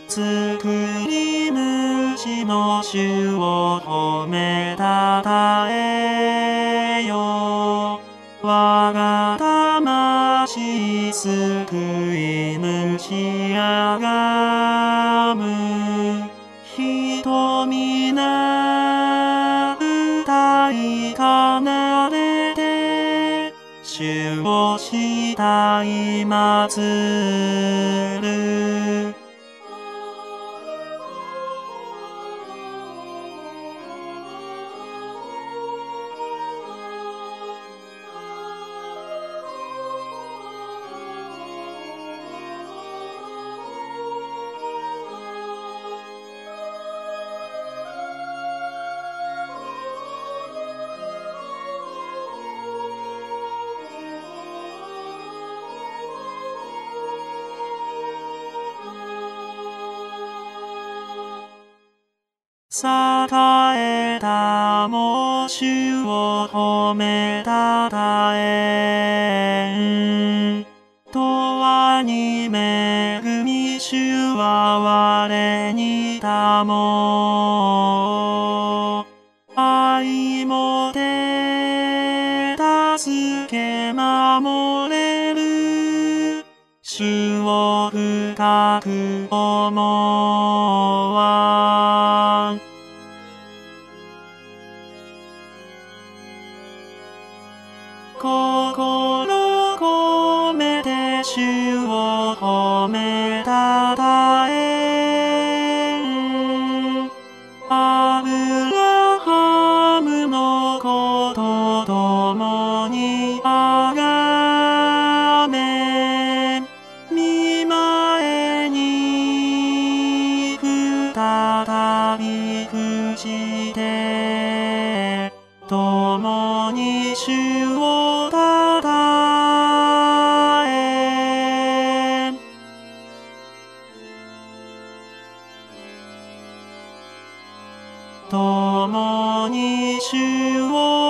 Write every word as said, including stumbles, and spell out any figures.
作り主の主を褒めたたえよ。我が魂救い主あがむ。人皆歌い奏でて主を慕い祭る。栄えたも主を褒めたたえん。永遠に恵み主は我にたも。愛もて助け守れる。主を深く思わん。心込めて主を褒めたたえん。アブラハムの子と共にあがめ。御前に再び伏して共に主をたたえ。共に主を